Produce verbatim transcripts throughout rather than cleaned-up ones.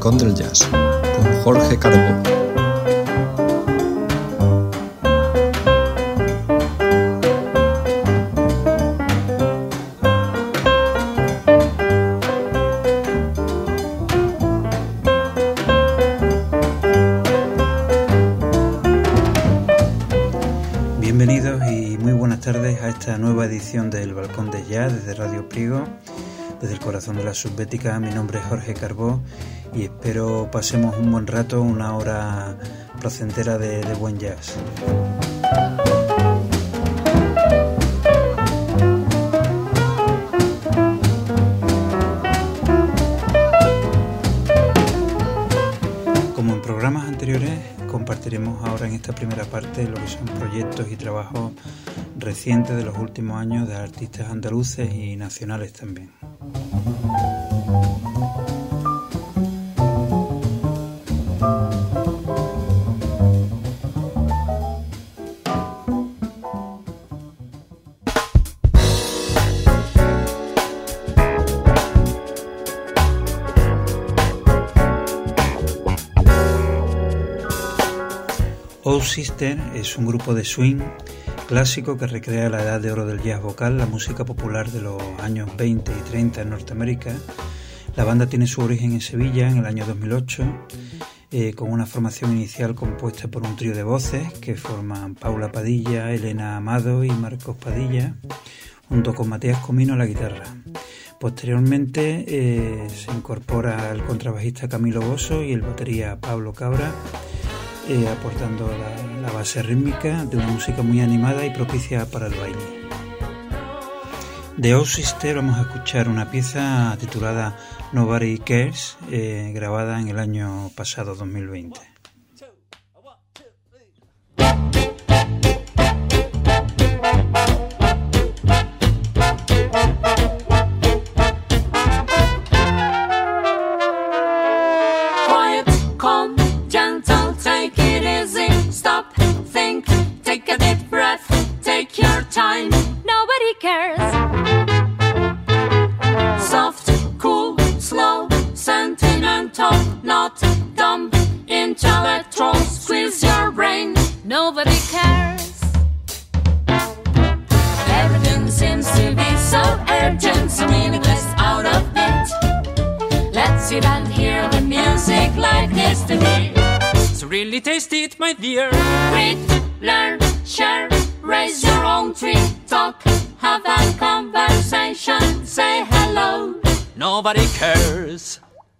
Balcón del Jazz, con Jorge Carbó. Bienvenidos y muy buenas tardes a esta nueva edición del Balcón del Jazz desde Radio Priego, desde el corazón de la Subbética. Mi nombre es Jorge Carbó y espero pasemos un buen rato, una hora placentera de, de buen jazz. Como en programas anteriores, compartiremos ahora en esta primera parte lo que son proyectos y trabajos recientes de los últimos años de artistas andaluces y nacionales también. Old Sister es un grupo de swing clásico que recrea la edad de oro del jazz vocal, la música popular de los años veinte y treinta en Norteamérica. La banda tiene su origen en Sevilla en el año dos mil ocho, eh, con una formación inicial compuesta por un trío de voces que forman Paula Padilla, Elena Amado y Marcos Padilla, junto con Matías Comino a la guitarra. Posteriormente eh, se incorpora el contrabajista Camilo Bosso y el batería Pablo Cabra, Eh, aportando la, la base rítmica de una música muy animada y propicia para el baile. De Old Sister vamos a escuchar una pieza titulada Nobody Cares, eh, grabada en el año pasado, dos mil veinte. Really taste it, my dear. Read, learn, share, raise your own tree. Talk, have that conversation. Say hello. Nobody cares.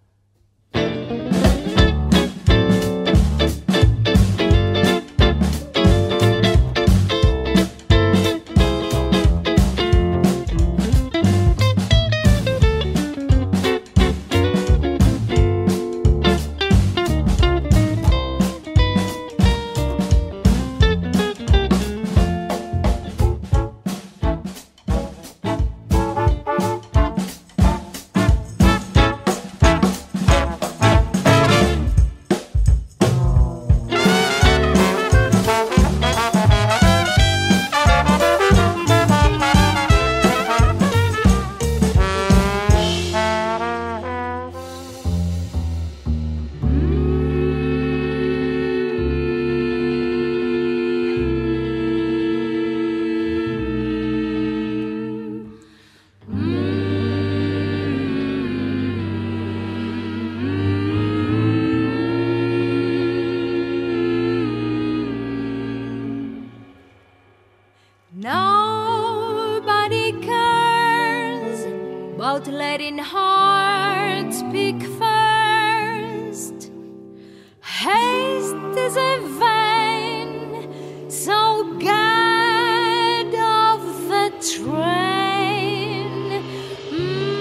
Nobody cares about letting hearts speak first. Haste is a vain, so get off the train. Mm.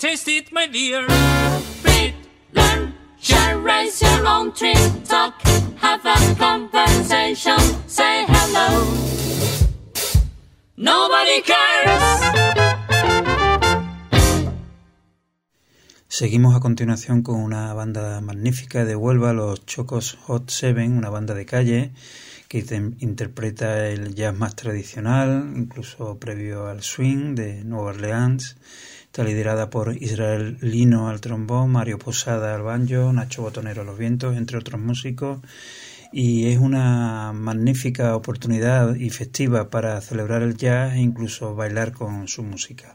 taste it, my dear. Read, learn, share, raise your own tree. Talk, have a conversation, say hello. Nobody cares. Seguimos a continuación con una banda magnífica de Huelva, los Chocos Hot Seven, una banda de calle que te- interpreta el jazz más tradicional, incluso previo al swing de Nueva Orleans. Está liderada por Israel Lino al trombón, Mario Posada al banjo, Nacho Botonero a los vientos, entre otros músicos. Y es una magnífica oportunidad y festiva para celebrar el jazz e incluso bailar con su música.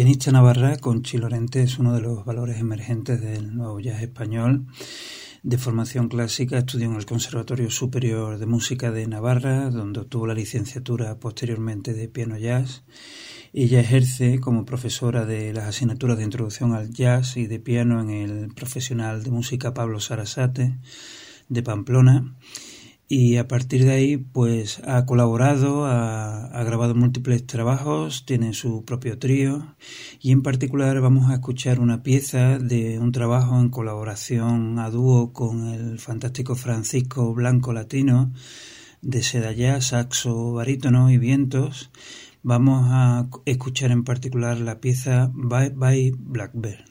pianista navarra, Conchi Lorente es uno de los valores emergentes del nuevo jazz español. De formación clásica, estudió en el Conservatorio Superior de Música de Navarra, donde obtuvo la licenciatura posteriormente de piano jazz. Ella ejerce como profesora de las asignaturas de Introducción al Jazz y de piano en el Profesional de Música Pablo Sarasate de Pamplona. Y a partir de ahí pues ha colaborado, ha, ha grabado múltiples trabajos, tiene su propio trío y en particular vamos a escuchar una pieza de un trabajo en colaboración a dúo con el fantástico Francisco Blanco Latino de Seda Jazz, saxo, barítono y vientos. Vamos a escuchar en particular la pieza Bye Bye Blackbird.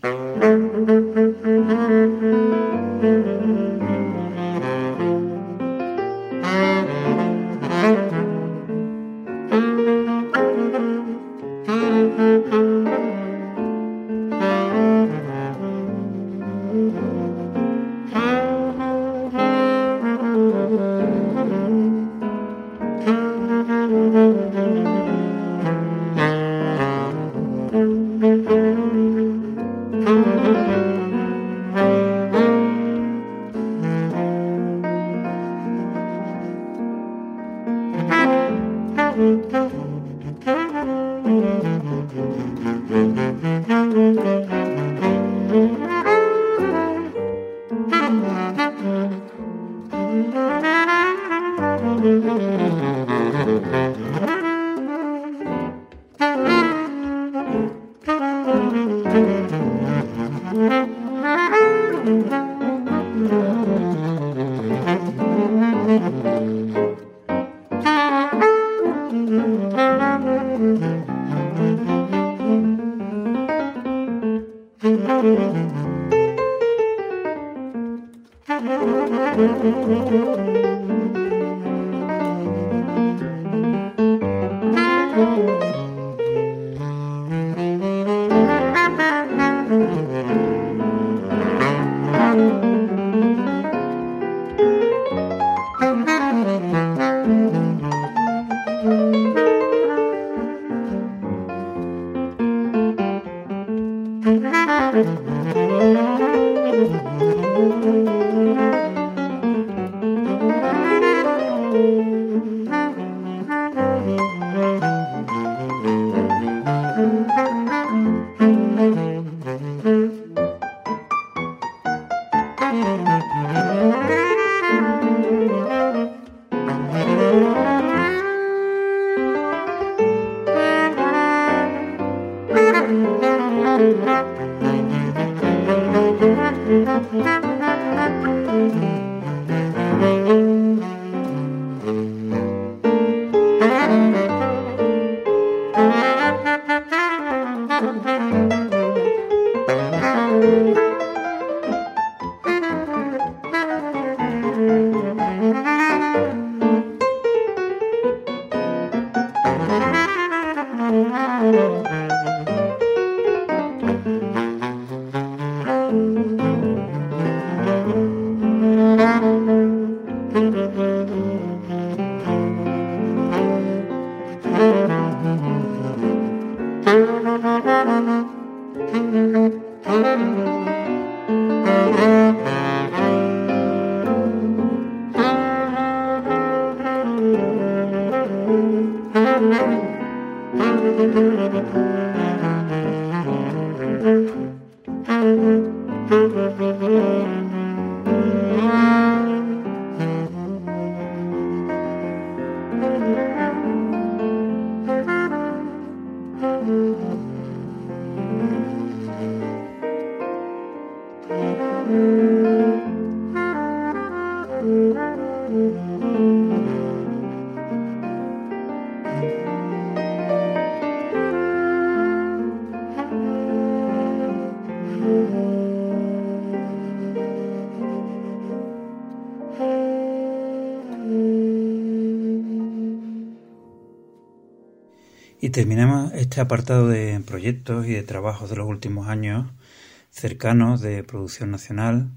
Y terminamos este apartado de proyectos y de trabajos de los últimos años cercanos de producción nacional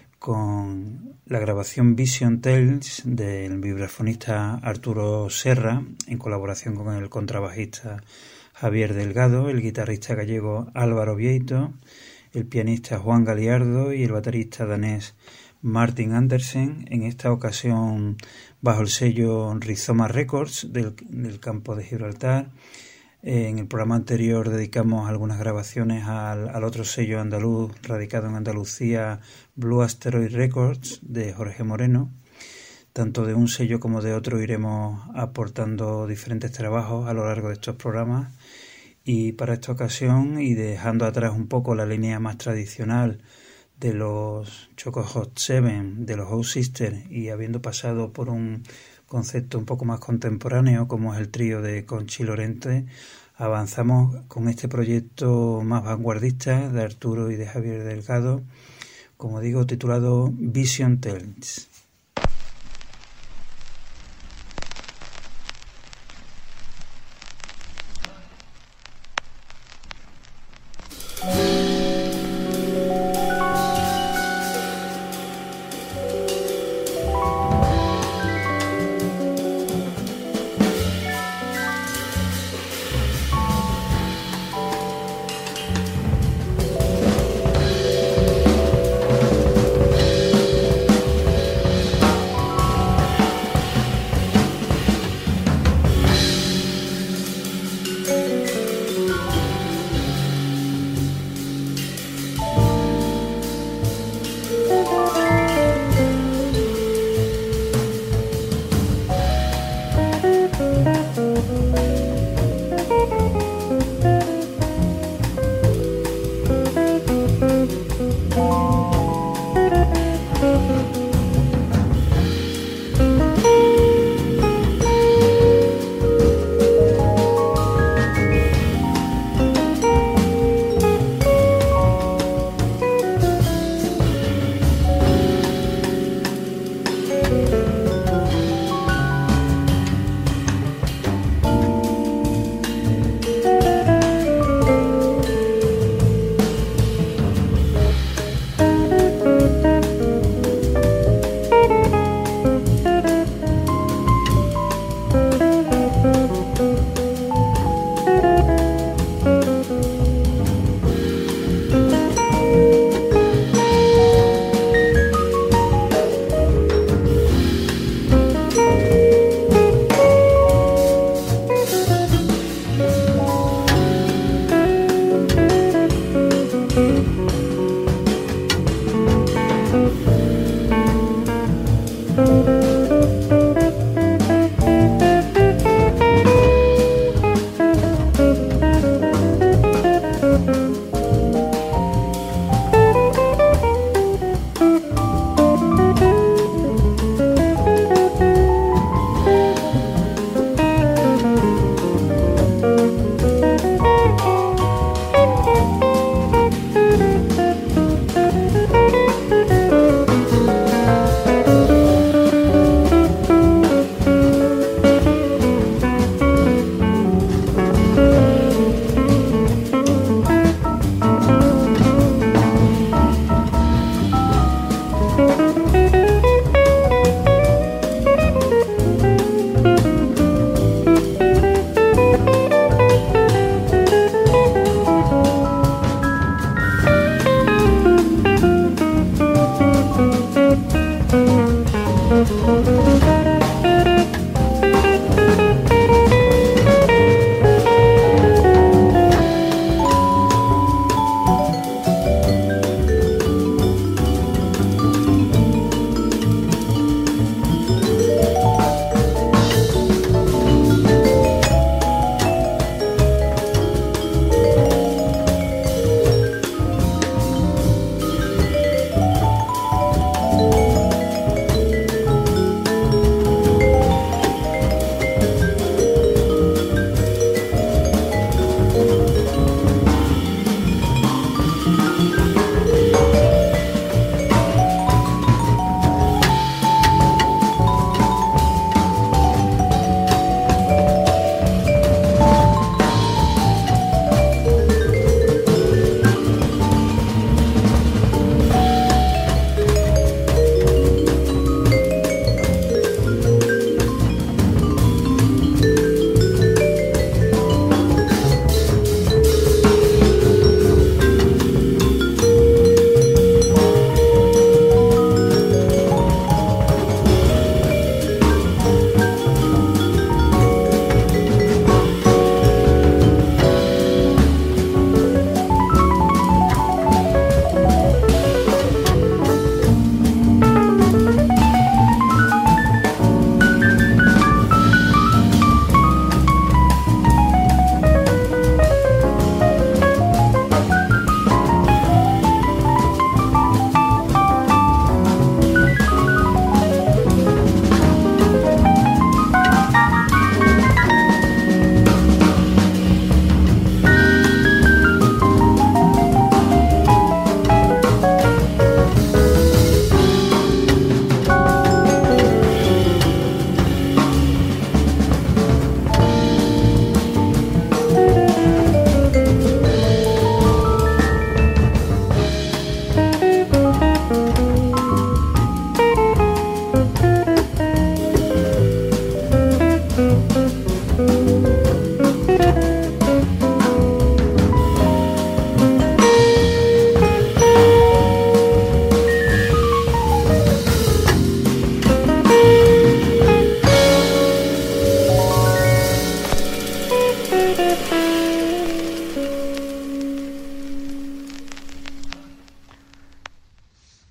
con la grabación Vision Tales del vibrafonista Arturo Serra en colaboración con el contrabajista Javier Delgado, el guitarrista gallego Álvaro Vieito, el pianista Juan Galiardo y el baterista danés Martin Andersen, en esta ocasión bajo el sello Rizoma Records del, del campo de Gibraltar. En el programa anterior dedicamos algunas grabaciones al, al otro sello andaluz radicado en Andalucía, Blue Asteroid Records, de Jorge Moreno. Tanto de un sello como de otro iremos aportando diferentes trabajos a lo largo de estos programas. Y para esta ocasión, y dejando atrás un poco la línea más tradicional de los Choco Hot Seven, de los House Sisters, y habiendo pasado por un concepto un poco más contemporáneo como es el trío de Conchi Lorente, avanzamos con este proyecto más vanguardista de Arturo y de Javier Delgado, como digo, titulado Vision Tales.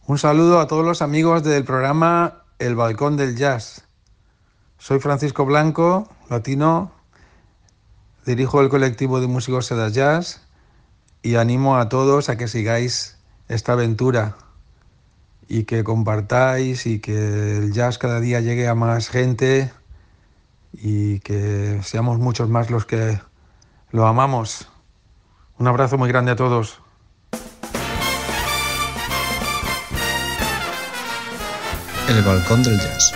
Un saludo a todos los amigos del programa El Balcón del Jazz. Soy Francisco Blanco, latino, dirijo el colectivo de músicos Seda Jazz y animo a todos a que sigáis esta aventura y que compartáis y que el jazz cada día llegue a más gente y que seamos muchos más los que lo amamos. Un abrazo muy grande a todos. El Balcón del Jazz.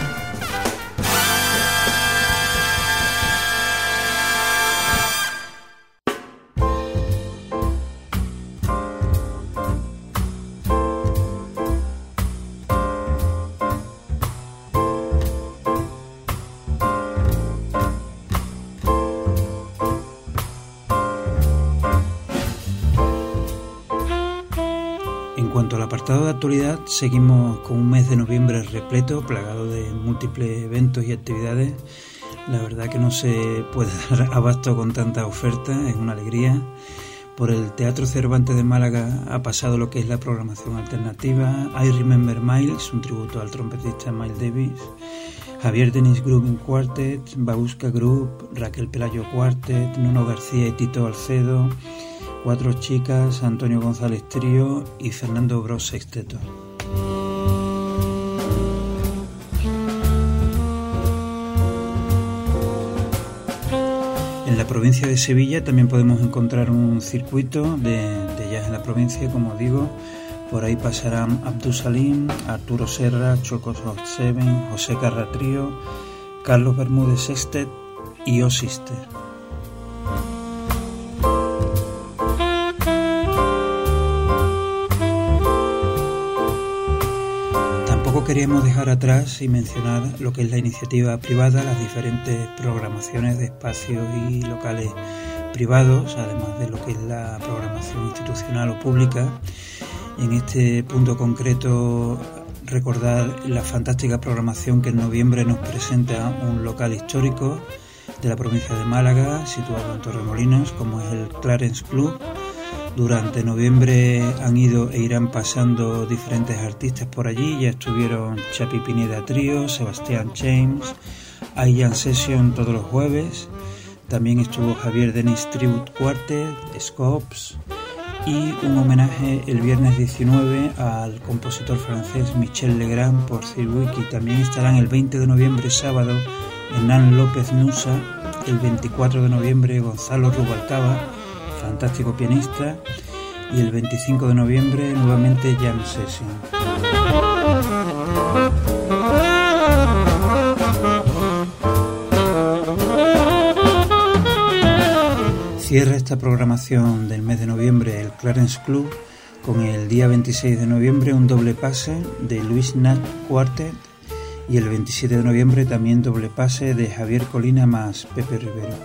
En cuanto al apartado de actualidad, seguimos con un mes de noviembre repleto, plagado de múltiples eventos y actividades. La verdad que no se puede dar abasto con tanta oferta, es una alegría. Por el Teatro Cervantes de Málaga ha pasado lo que es la programación alternativa, I Remember Miles, un tributo al trompetista Miles Davis, Javier Denis Group Quartet, Babushka Group, Raquel Pelayo Quartet, Nuno García y Tito Alcedo, Cuatro Chicas, Antonio González Trío y Fernando Bros Sexteto. En la provincia de Sevilla también podemos encontrar un circuito de, de jazz en la provincia, como digo. Por ahí pasarán Abdul Salim, Arturo Serra, Chocos Hot Seven, José Carra Trío, Carlos Bermúdez Sextet y O Sister. Queríamos dejar atrás y mencionar lo que es la iniciativa privada, las diferentes programaciones de espacios y locales privados, además de lo que es la programación institucional o pública. En este punto concreto, recordar la fantástica programación que en noviembre nos presenta un local histórico de la provincia de Málaga, situado en Torremolinos, como es el Clarence Club. Durante noviembre han ido e irán pasando diferentes artistas por allí. Ya estuvieron Chapi Pineda Trío, Sebastián James, Ian Session todos los jueves. También estuvo Javier Denis Tribute Quartet, Scopes, y un homenaje el viernes diecinueve al compositor francés Michel Legrand por Cirwiki. También estarán el veinte de noviembre, sábado, Hernán López Nusa, el veinticuatro de noviembre Gonzalo Rubalcaba, fantástico pianista, y el veinticinco de noviembre nuevamente Jam Session. Cierra esta programación del mes de noviembre el Clarence Club con el día veintiséis de noviembre un doble pase de Luis Nat Quartet y el veintisiete de noviembre también doble pase de Javier Colina más Pepe Rivero.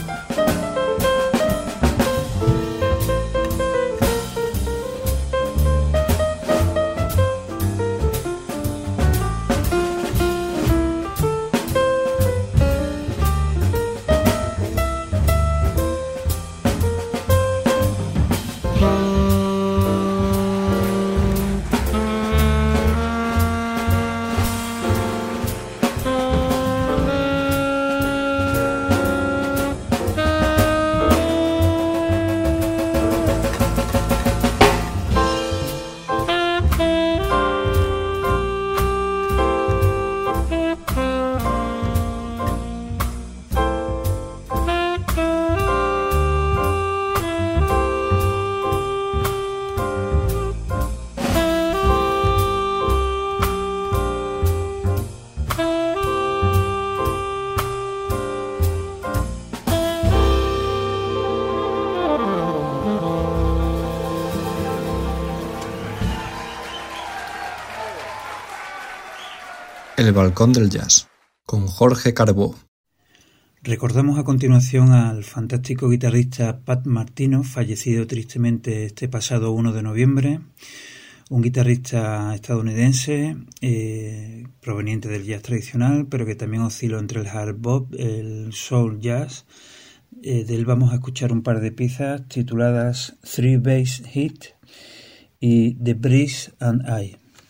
El Balcón del Jazz, con Jorge Carbó. Recordamos a continuación al fantástico guitarrista Pat Martino, fallecido tristemente este pasado uno de noviembre, un guitarrista estadounidense eh, proveniente del jazz tradicional, pero que también osciló entre el hard bop, el soul jazz. Eh, de él vamos a escuchar un par de piezas tituladas Three Bass Hit y The Breeze and I.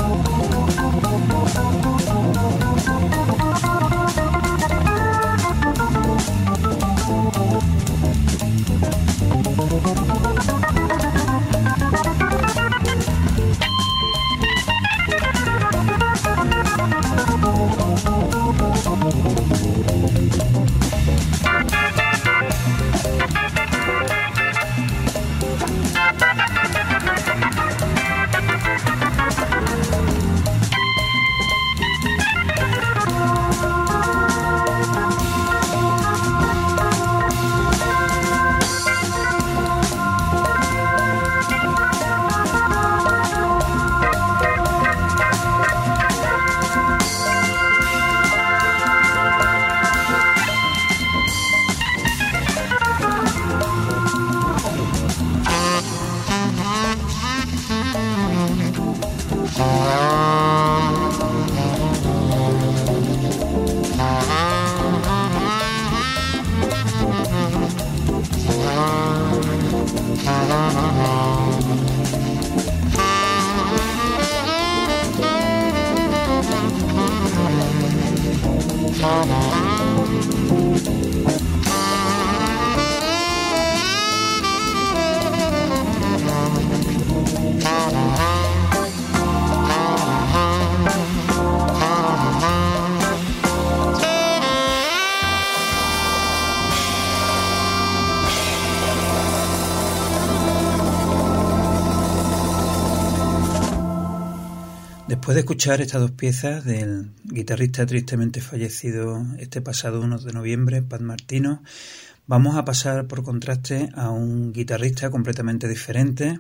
Después de escuchar estas dos piezas del guitarrista tristemente fallecido este pasado uno de noviembre, Pat Martino, vamos a pasar por contraste a un guitarrista completamente diferente.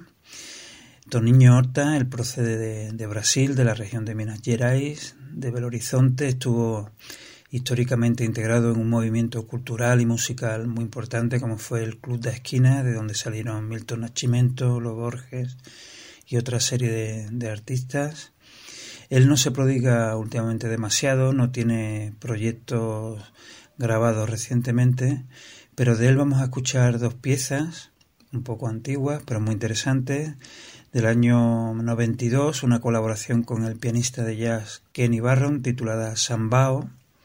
Toninho Horta. Él procede de, de Brasil, de la región de Minas Gerais, de Belo Horizonte. Estuvo históricamente integrado en un movimiento cultural y musical muy importante como fue el Club da Esquina, de donde salieron Milton Nascimento, Los Borges y otra serie de, de artistas. Él no se prodiga últimamente demasiado, no tiene proyectos grabados recientemente, pero de él vamos a escuchar dos piezas, un poco antiguas, pero muy interesantes, del año noventa y dos, una colaboración con el pianista de jazz Kenny Barron, titulada Sambao,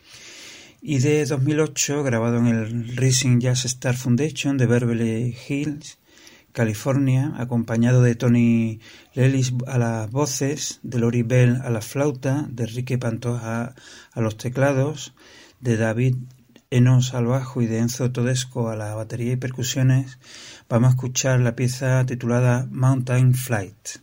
y de dos mil ocho, grabado en el Rising Jazz Star Foundation de Beverly Hills, California, acompañado de Tony Lellis a las voces, de Lori Bell a la flauta, de Enrique Pantoja a los teclados, de David Enos al bajo y de Enzo Todesco a la batería y percusiones. Vamos a escuchar la pieza titulada Mountain Flight.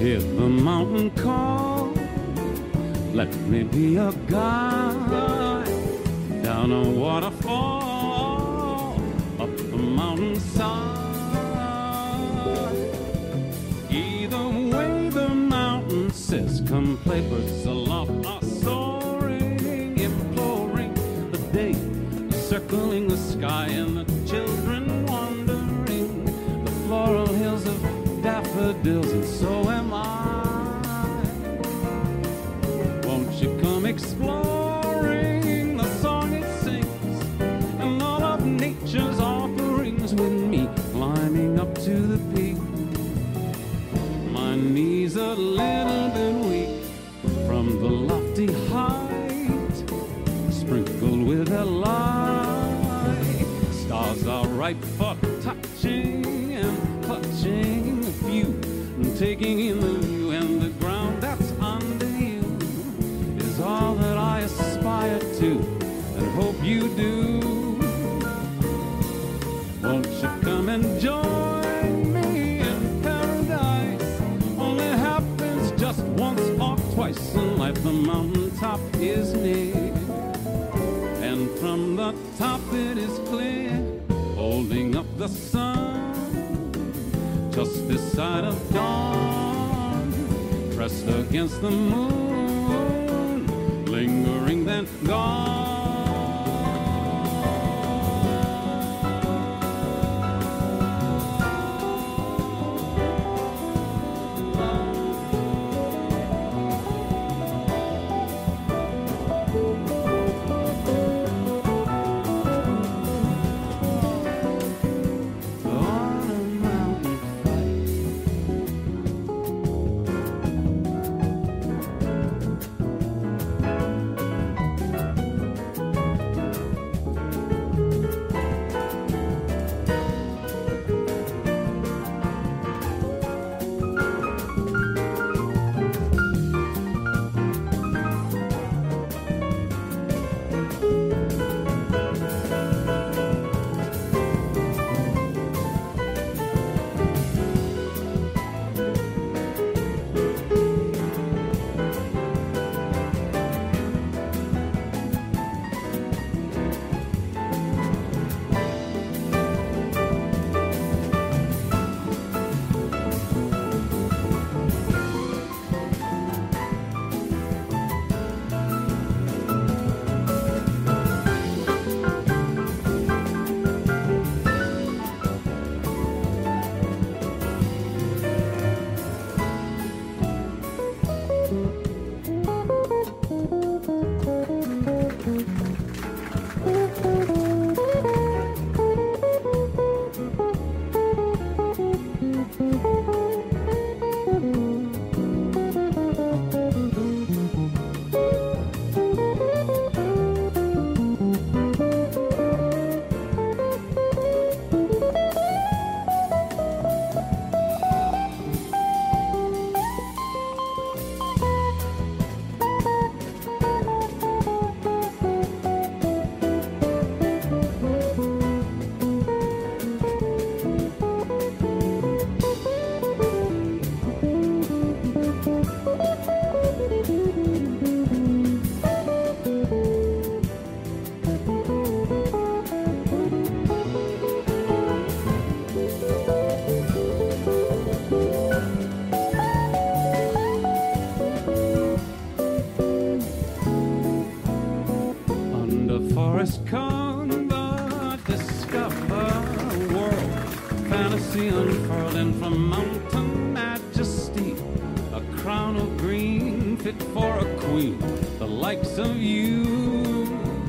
Hear the mountain call, let me be a guide down a waterfall, up a mountainside. Either way the mountain says, come play, birds aloft are soaring, imploring the day, circling the sky, and the children wandering the floral hills of daffodils, and so am I. Won't you come exploring the song it sings and all of nature's offerings with me, climbing up to the peak. My knees a little bit weak from the lofty height, sprinkled with a light. Stars are ripe for touching and clutching a few, and taking in the view, and the ground that's under you is all that I aspire to and hope you do. Won't you come and join me in paradise? Only happens just once or twice in life. The mountaintop is near, and from the top it is clear, holding up the sun just this side of dawn, pressed against the moon, lingering then gone. forest cover, discover a world, fantasy unfurling from mountain majesty, a crown of green fit for a queen, the likes of you.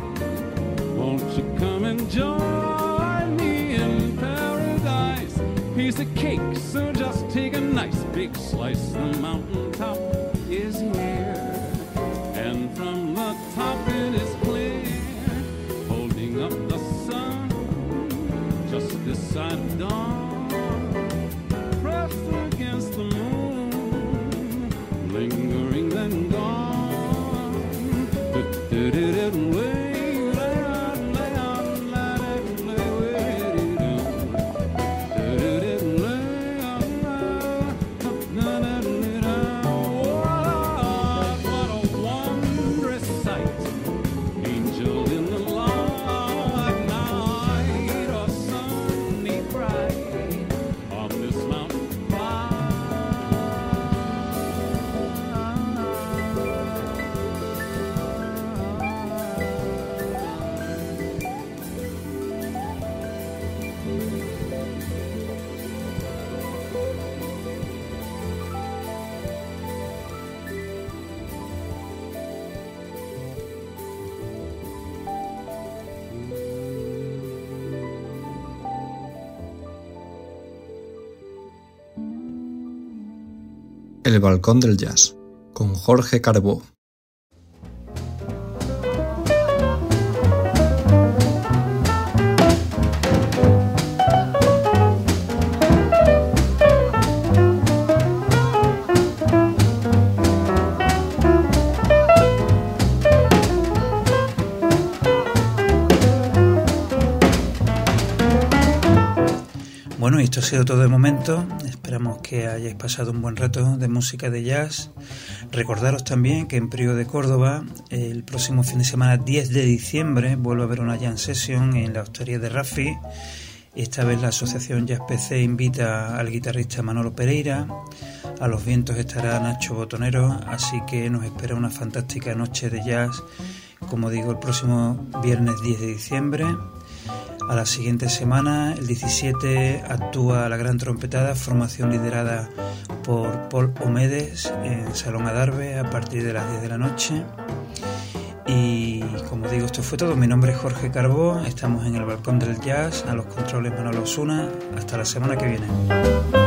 Won't you come and join me in paradise? Piece of cake, so just take a nice big slice. The mountaintop is here, and from the top it is clear, holding up the sun just this side of dawn, pressed against the moon, lingering then gone. El Balcón del Jazz, con Jorge Carbó. Bueno, y esto ha sido todo de momento. Esperamos que hayáis pasado un buen rato de música de jazz. Recordaros también que en Priego de Córdoba, el próximo fin de semana, diez de diciembre, vuelve a haber una jam session en la hostería de Rafi. Esta vez la asociación Jazz P C invita al guitarrista Manolo Pereira. A los vientos estará Nacho Botonero, así que nos espera una fantástica noche de jazz, como digo, el próximo viernes diez de diciembre. A la siguiente semana, el diecisiete, actúa La Gran Trompetada, formación liderada por Paul Omedes en Salón Adarve a partir de las diez de la noche. Y como digo, esto fue todo. Mi nombre es Jorge Carbó, estamos en el Balcón del Jazz, a los controles Manolo Osuna. Hasta la semana que viene.